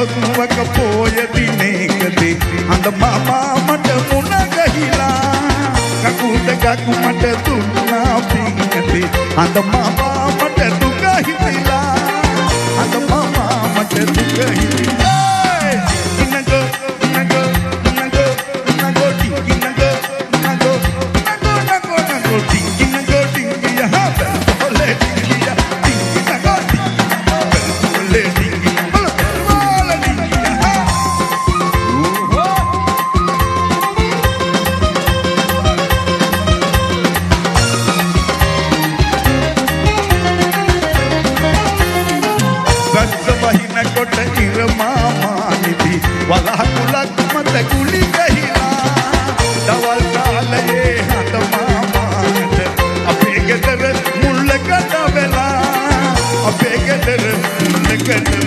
ලොකුවක පෝය දිනේකදී අඳ මාමා මට මුණ ගහිලා කකුට කකු මට දුන්නා පිංකදී අඳ මාමා මට දුක හිතිලා අඳ මාමා මට දුක හිතිලා වලහකුලක් මත කුලි ගහිලා දවල් කාලයේ හත මාමාට අපේ ගෙදර මුල්ලකට වෙලා අපේ ගෙදර මුල්ලකට